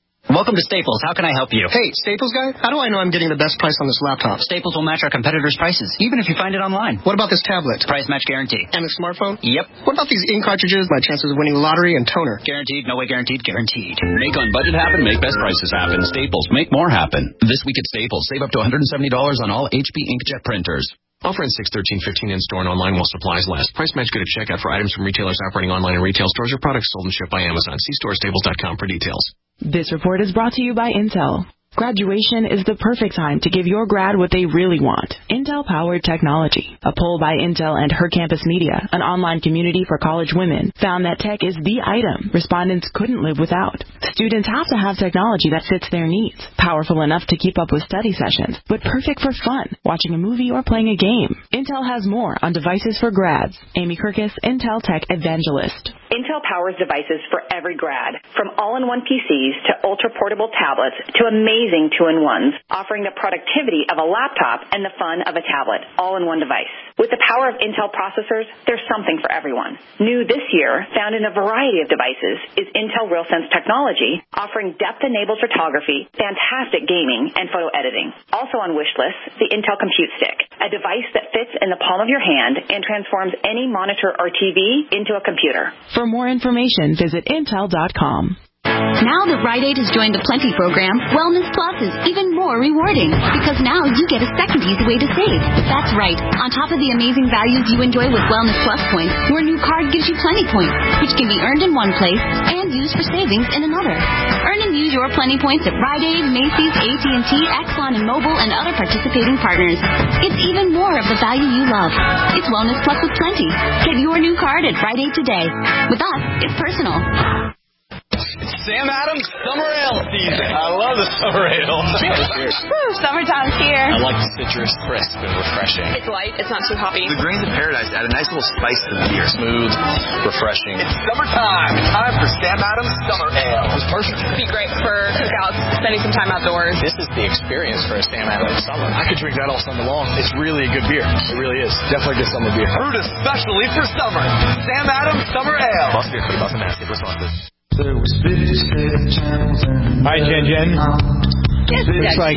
Welcome to Staples. How can I help you? Hey, Staples guy, how do I know I'm getting the best price on this laptop? Staples will match our competitors' prices, even if you find it online. What about this tablet? Price match guarantee. And the smartphone? Yep. What about these ink cartridges, my chances of winning lottery, and toner? Guaranteed, no way guaranteed, guaranteed. Make on budget happen, make best prices happen. Staples, make more happen. This week at Staples, save up to one hundred seventy dollars on all H P inkjet printers. Offer in six thirteen fifteen in store and online while supplies last. Price match good at checkout for items from retailers operating online and retail stores or products sold and shipped by Amazon. See store staples dot com for details. This report is brought to you by Intel. Graduation is the perfect time to give your grad what they really want. Intel-powered technology. A poll by Intel and Her Campus Media, an online community for college women, found that tech is the item respondents couldn't live without. Students have to have technology that fits their needs. Powerful enough to keep up with study sessions, but perfect for fun, watching a movie or playing a game. Intel has more on devices for grads. Amy Kirkus, Intel Tech Evangelist. Intel powers devices for every grad, from all-in-one P Cs to ultra-portable tablets to amazing two-in-ones, offering the productivity of a laptop and the fun of a tablet, all in one device. With the power of Intel processors, there's something for everyone. New this year, found in a variety of devices, is Intel RealSense technology, offering depth-enabled photography, fantastic gaming, and photo editing. Also on wish lists, the Intel Compute Stick, a device that fits in the palm of your hand and transforms any monitor or T V into a computer. For more information, visit intel dot com. Now that Rite Aid has joined the Plenty program, Wellness Plus is even more rewarding because now you get a second easy way to save. That's right. On top of the amazing values you enjoy with Wellness Plus points, your new card gives you Plenty points, which can be earned in one place and used for savings in another. Earn and use your Plenty points at Rite Aid, Macy's, A T and T, Exxon and Mobil, and other participating partners. It's even more of the value you love. It's Wellness Plus with Plenty. Get your new card at Rite Aid today. With us, it's personal. It's Sam Adams Summer Ale season. I love the summer ale. Woo, summertime's here. I like the citrus, crisp and refreshing. It's light. It's not too hoppy. The grains of paradise add a nice little spice to the beer. Smooth, refreshing. It's summertime. It's time for Sam Adams Summer Ale. It's perfect. It'd be great for cookouts, spending some time outdoors. This is the experience for a Sam Adams summer. I could drink that all summer long. It's really a good beer. It really is. Definitely a good summer beer. Brewed especially for summer. Sam Adams Summer Ale. Must be a free Boston Massive responses. Hi, Jen Jen. Yes, Looks like,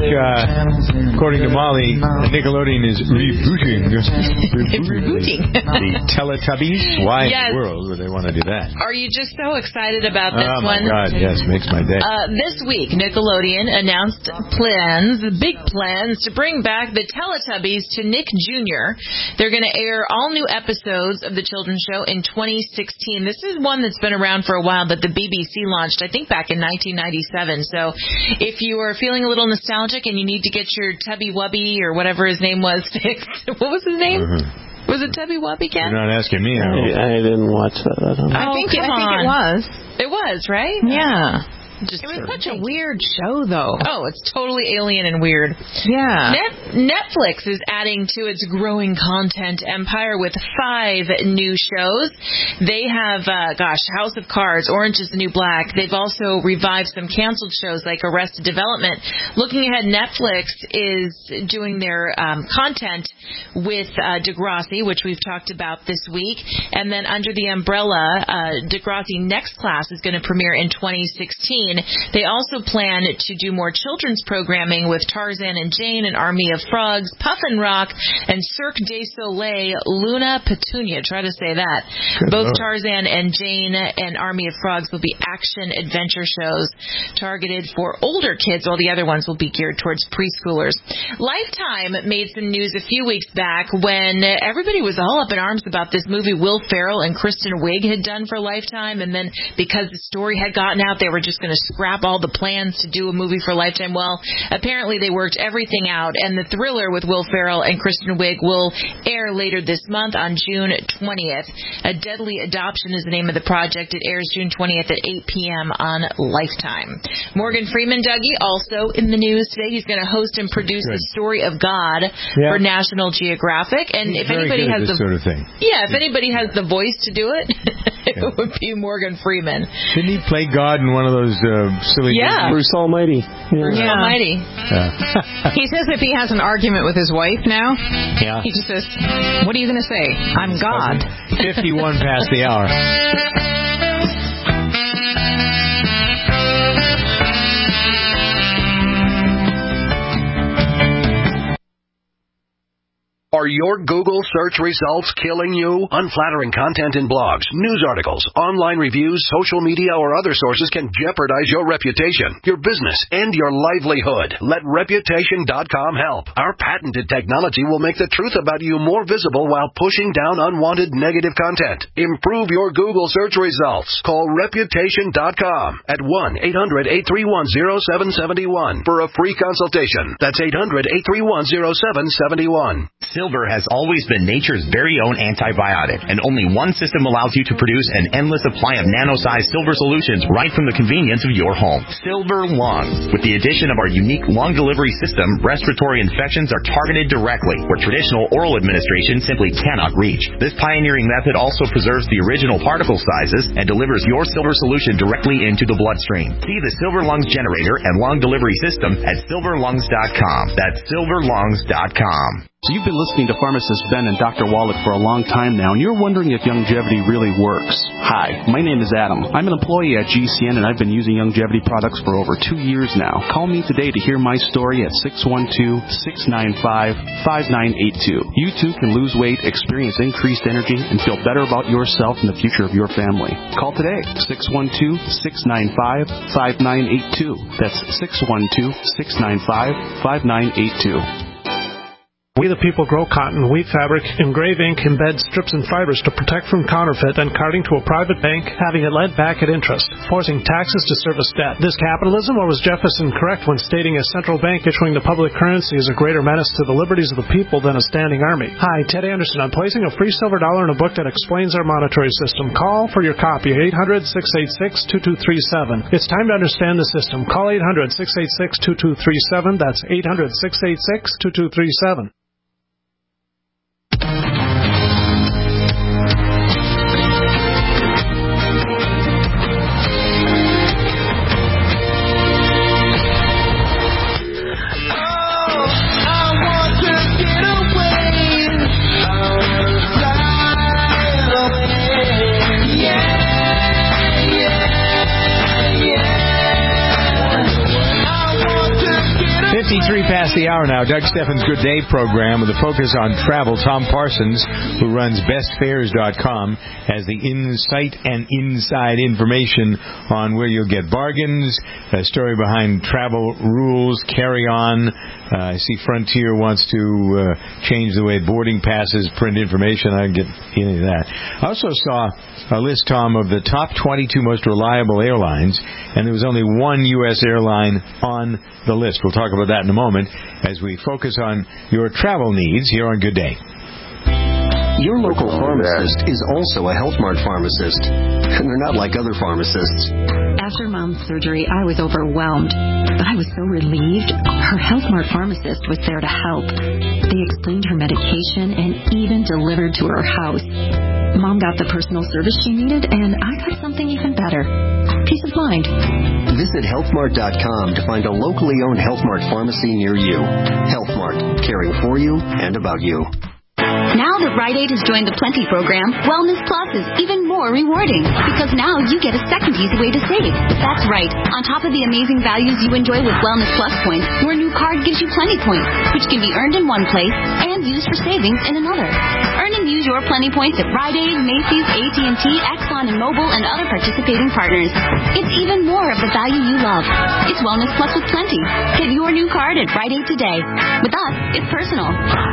uh, according to Molly, Nickelodeon is rebooting, rebooting. the Teletubbies. Why yes. in the world would they want to do that? Are you just so excited about this oh my one? Oh, my God, yes, makes my day. Uh, this week, Nickelodeon announced plans, big plans, to bring back the Teletubbies to Nick Junior They're going to air all new episodes of the children's show in twenty sixteen. This is one that's been around for a while that the B B C launched, I think, back in nineteen ninety-seven. So if you are feeling a little nostalgic and you need to get your Tubby Wubby or whatever his name was fixed, what was his name? Mm-hmm. Was it Tubby Wubby, Ken? You're not asking me. I, I didn't watch that. I, don't know. I think, oh, I think on. it was. It was, right? Yeah. Just it was such a weird show, though. Oh, it's totally alien and weird. Yeah. Net- Netflix is adding to its growing content empire with five new shows. They have, uh, gosh, House of Cards, Orange is the New Black. They've also revived some canceled shows like Arrested Development. Looking ahead, Netflix is doing their um, content with uh, Degrassi, which we've talked about this week. And then under the umbrella, uh, Degrassi Next Class is going to premiere in twenty sixteen. They also plan to do more children's programming with Tarzan and Jane and Army of Frogs, Puffin Rock, and Cirque du Soleil, Luna Petunia. Try to say that. Good Both Lord. Tarzan and Jane and Army of Frogs will be action-adventure shows targeted for older kids, while the other ones will be geared towards preschoolers. Lifetime made some news a few weeks back when everybody was all up in arms about this movie Will Ferrell and Kristen Wiig had done for Lifetime, and then because the story had gotten out, they were just going to scrap all the plans to do a movie for Lifetime. Well, apparently they worked everything out, and the thriller with Will Ferrell and Kristen Wiig will air later this month on June twentieth. A Deadly Adoption is the name of the project. It airs June twentieth at eight p.m. on Lifetime. Morgan Freeman, Dougie, also in the news today. He's going to host and produce The Story of God yeah. for National Geographic. And He's if anybody has the sort of thing. Yeah, if anybody has the voice to do it, it yeah. would be Morgan Freeman. Didn't he play God in one of those uh, silly yeah. Bruce Almighty. Yeah. Bruce yeah. Almighty. Yeah. He says if he has an argument with his wife now, yeah. he just says, what are you going to say? I'm God. fifty-one past the hour. Are your Google search results killing you? Unflattering content in blogs, news articles, online reviews, social media, or other sources can jeopardize your reputation, your business, and your livelihood. Let Reputation dot com help. Our patented technology will make the truth about you more visible while pushing down unwanted negative content. Improve your Google search results. Call Reputation dot com at one eight hundred eight three one zero seven seven one for a free consultation. That's eight hundred eight three one zero seven seven one. Silver has always been nature's very own antibiotic, and only one system allows you to produce an endless supply of nano-sized silver solutions right from the convenience of your home. Silver Lungs. With the addition of our unique lung delivery system, respiratory infections are targeted directly, where traditional oral administration simply cannot reach. This pioneering method also preserves the original particle sizes and delivers your silver solution directly into the bloodstream. See the Silver Lungs generator and lung delivery system at silver lungs dot com. That's silver lungs dot com. So you've been listening to Pharmacist Ben and Doctor Wallach for a long time now, and you're wondering if Youngevity really works. Hi, my name is Adam. I'm an employee at G C N, and I've been using Youngevity products for over two years now. Call me today to hear my story at six one two, six nine five, five nine eight two. You too can lose weight, experience increased energy, and feel better about yourself and the future of your family. Call today, six one two, six nine five, five nine eight two. That's six one two, six nine five, five nine eight two. We the people grow cotton, weave fabric, engrave ink, embed strips and fibers to protect from counterfeit and carting to a private bank, having it lent back at interest, forcing taxes to service debt. This capitalism, or was Jefferson correct when stating a central bank issuing the public currency is a greater menace to the liberties of the people than a standing army? Hi, Ted Anderson. I'm placing a free silver dollar in a book that explains our monetary system. Call for your copy, eight hundred, six eight six, two two three seven. It's time to understand the system. Call eight hundred, six eight six, two two three seven. That's eight hundred, six eight six, two two three seven. fifty-three past the hour now. Doug Steffens' Good Day program with a focus on travel. Tom Parsons, who runs best fares dot com, has the insight and inside information on where you'll get bargains, a story behind travel rules, carry on. Uh, I see Frontier wants to uh, change the way boarding passes print information. I didn't get any of that. I also saw a list, Tom, of the top twenty-two most reliable airlines, and there was only one U S airline on the list. We'll talk about that in a moment as we focus on your travel needs here on Good Day. Your local pharmacist is also a Health Mart pharmacist, and they're not like other pharmacists. After Mom's surgery, I was overwhelmed, but I was so relieved. Her Health Mart pharmacist was there to help. They explained her medication and even delivered to her house. Mom got the personal service she needed, and I got something even better. Peace of mind. Visit health mart dot com to find a locally owned Health Mart pharmacy near you. Health Mart, caring for you and about you. Now that Rite Aid has joined the Plenty program, Wellness Plus is even more rewarding because now you get a second easy way to save. That's right. On top of the amazing values you enjoy with Wellness Plus points, your new card gives you Plenty points, which can be earned in one place and used for savings in another. Earn and use your Plenty points at Rite Aid, Macy's, A T and T, Exxon and Mobil, and other participating partners. It's even more of the value you love. It's Wellness Plus with Plenty. Get your new card at Rite Aid today. With us, it's personal.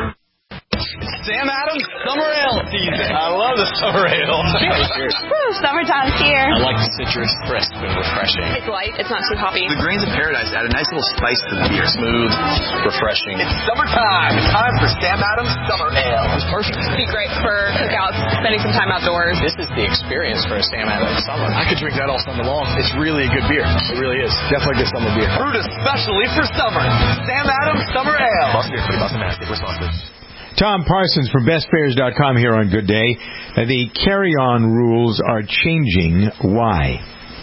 Sam Adams Summer Ale season. I love the summer ale. Woo, summertime's here. I like the citrus, crisp and refreshing. It's light. It's not too hoppy. The grains of paradise add a nice little spice to the beer. Smooth, refreshing. It's summertime. It's time for Sam Adams Summer Ale. It's perfect. It'd be great for cookouts, spending some time outdoors. This is the experience for a Sam Adams Summer. I could drink that all summer long. It's really a good beer. It really is. Definitely a good summer beer. Brewed especially for summer. Sam Adams Summer Ale. Must be free, must be responsibly. Tom Parsons from best fares dot com here on Good Day. Uh, the carry-on rules are changing. Why?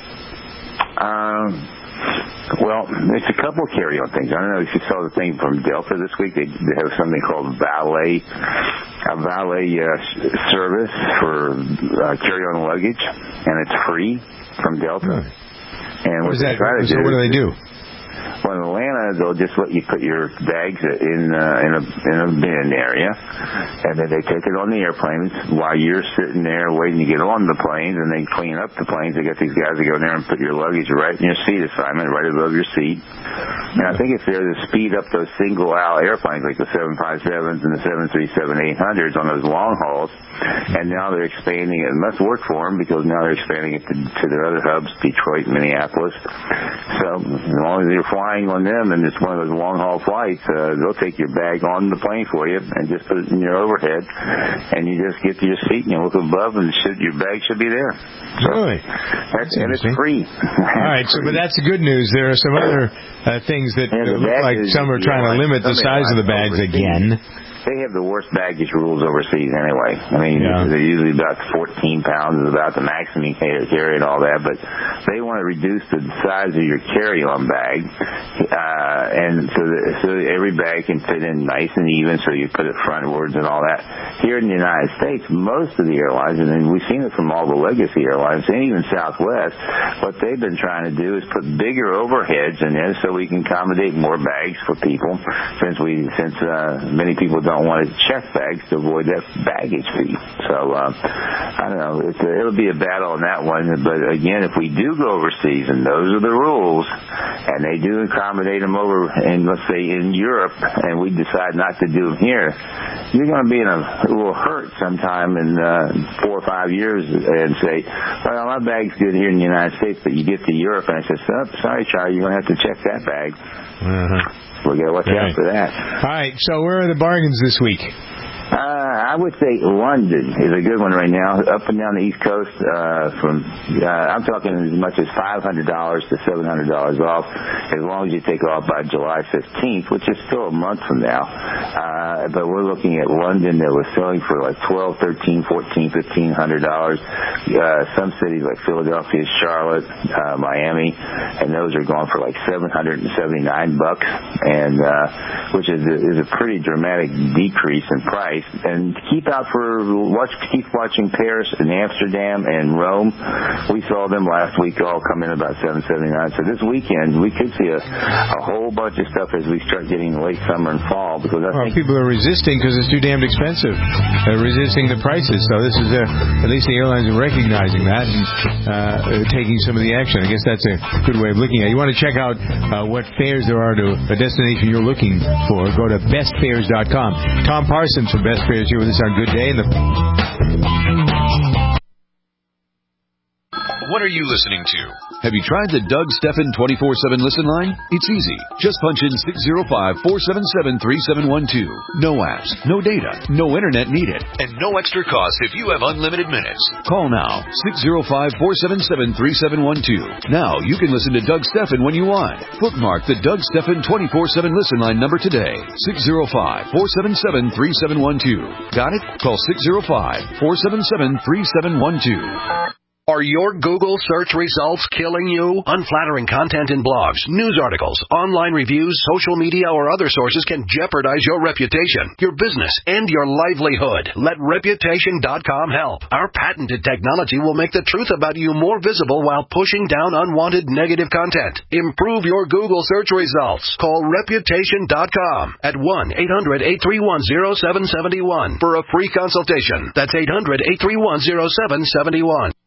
Um, well, there's a couple of carry-on things. I don't know if you saw the thing from Delta this week. They, they have something called valet, a valet uh, service for uh, carry-on luggage, and it's free from Delta. Right. And what, what, is that? Try to so do what do they do? Well, in Atlanta, they'll just let you put your bags in uh, in a in a bin area, and then they take it on the airplanes while you're sitting there waiting to get on the planes, and they clean up the planes. They got these guys that go in there and put your luggage right in your seat assignment, right above your seat. And I think it's there to speed up those single-aisle airplanes like the seven fifty-sevens and the seven thirty-seven eight hundreds on those long hauls. And now they're expanding it. It must work for them because now they're expanding it to, to their other hubs, Detroit, Minneapolis. So as long as you're flying on them and it's one of those long-haul flights, uh, they'll take your bag on the plane for you and just put it in your overhead. And you just get to your seat and you look above and should, your bag should be there. So really? That's, and it's free. All right, so but that's the good news. There are some other uh, things that yeah, look like some are trying to limit the size of the bags again. They have the worst baggage rules overseas anyway. I mean, yeah. they're usually about fourteen pounds is about the maximum you can carry and all that, but they want to reduce the size of your carry-on bag, uh, and so, that, so every bag can fit in nice and even, so you put it frontwards and all that. Here in the United States, most of the airlines, and then we've seen it from all the legacy airlines, and even Southwest, what they've been trying to do is put bigger overheads in there so we can accommodate more bags for people, since we, since uh, many people don't don't want to check bags to avoid that baggage fee. So, uh, I don't know. It's a, it'll be a battle on that one. But, again, if we do go overseas, and those are the rules, and they do accommodate them over, in, let's say, in Europe, and we decide not to do them here, you're going to be in a little hurt sometime in uh, four or five years and say, well, my bag's good here in the United States, but you get to Europe, and I say, oh, sorry, Charlie, you're going to have to check that bag. Uh-huh. We're going to watch right. out for that. All right, so where are the bargains this week? Uh, I would say London is a good one right now. Up and down the East Coast, uh, from uh, I'm talking as much as five hundred dollars to seven hundred dollars off, as long as you take off by July fifteenth, which is still a month from now. Uh, but we're looking at London that was selling for like twelve, thirteen, fourteen, fifteen hundred dollars. Uh, some cities like Philadelphia, Charlotte, uh, Miami, and those are going for like seven hundred seventy-nine bucks, and uh, which is a, is a pretty dramatic decrease in price. And keep out for watch, keep watching Paris and Amsterdam and Rome. We saw them last week all come in about seven seventy-nine. So this weekend we could see a, a whole bunch of stuff as we start getting late summer and fall, because I well, think people are resisting because it's too damned expensive. They're resisting the prices. So this is a, at least the airlines are recognizing that and uh, taking some of the action. I guess that's a good way of looking at it. You want to check out uh, what fares there are to a destination you're looking for, go to best fares dot com. Tom Parsons from Best Fares here with us on Good Day. And the What are you listening to? Have you tried the Doug Stephan twenty-four seven listen line? It's easy. Just punch in six zero five, four seven seven, three seven one two. No apps, no data, no internet needed, and no extra cost if you have unlimited minutes. Call now, six zero five, four seven seven, three seven one two. Now you can listen to Doug Stephan when you want. Bookmark the Doug Stephan twenty-four seven listen line number today, six zero five, four seven seven, three seven one two. Got it? Call six zero five, four seven seven, three seven one two. Are your Google search results killing you? Unflattering content in blogs, news articles, online reviews, social media, or other sources can jeopardize your reputation, your business, and your livelihood. Let Reputation dot com help. Our patented technology will make the truth about you more visible while pushing down unwanted negative content. Improve your Google search results. Call Reputation dot com at one eight hundred, eight three one, zero seven seven one for a free consultation. That's eight hundred, eight three one, zero seven seven one.